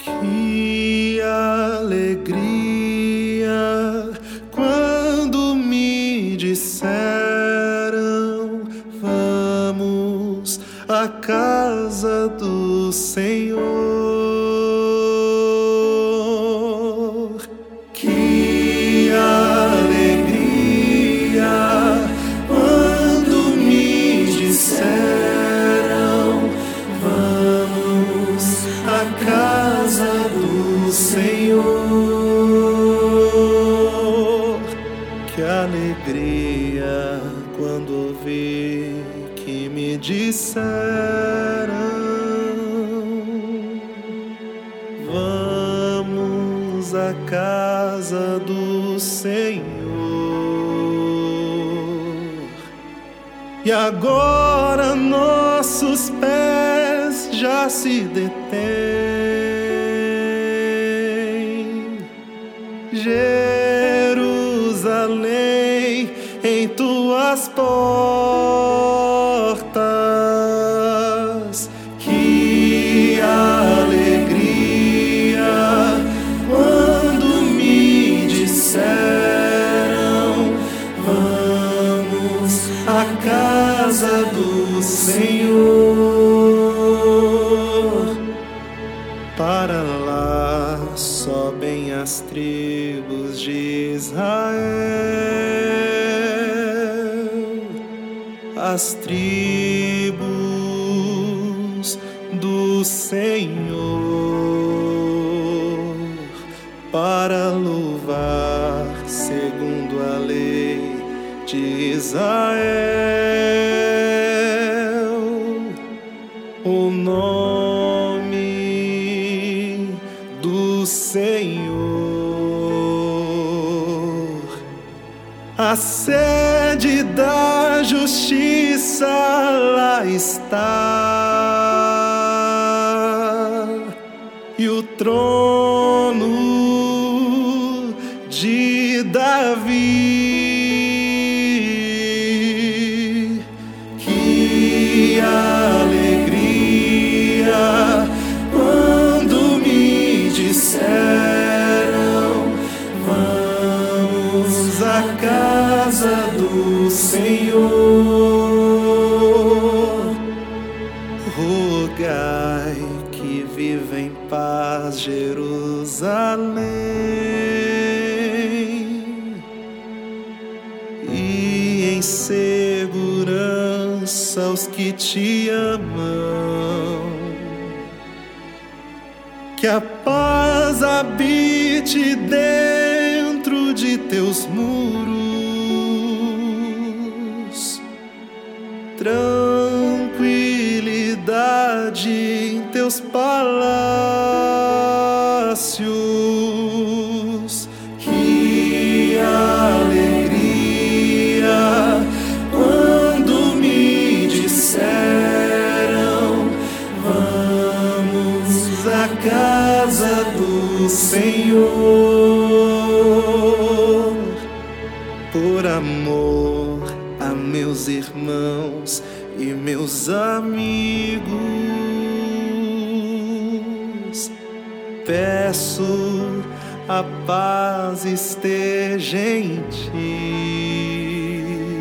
Que alegria quando me disseram: vamos à casa do Senhor. Que alegria quando me disseram: vamos à casa do Senhor. Que alegria quando ouvi que me disseram: vamos à casa do Senhor. E agora nossos pés já se detêm, Jerusalém, em tuas portas. Que alegria quando me disseram: vamos à casa do Senhor. Para lá sobem as tribos de Israel, as tribos do Senhor, para louvar segundo a lei de Israel o nome do Senhor. A sede da justiça lá está, e o trono de Davi. Que alegria quando me disseram: vamos à casa do Senhor. Rogai que viva em paz Jerusalém, e em segurança os que te amam. Que a paz habite dentro de teus muros, tranquilidade em teus palácios. Que alegria quando me disseram: vamos à casa do Senhor. Por amor a meus irmãos e meus amigos, peço a paz esteja em ti.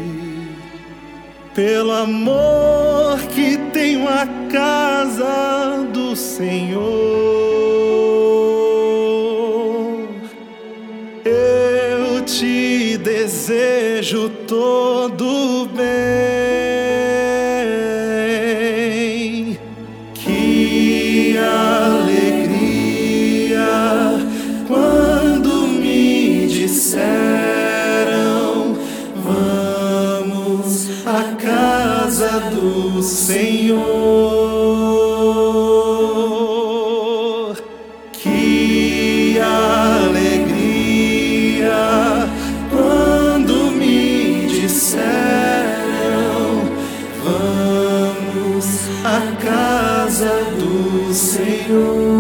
Pelo amor que tenho à casa do Senhor, eu te desejo todo bem. Que alegria quando me disseram: vamos à casa do Senhor. Que alegria quando me disseram: vamos à casa do Senhor.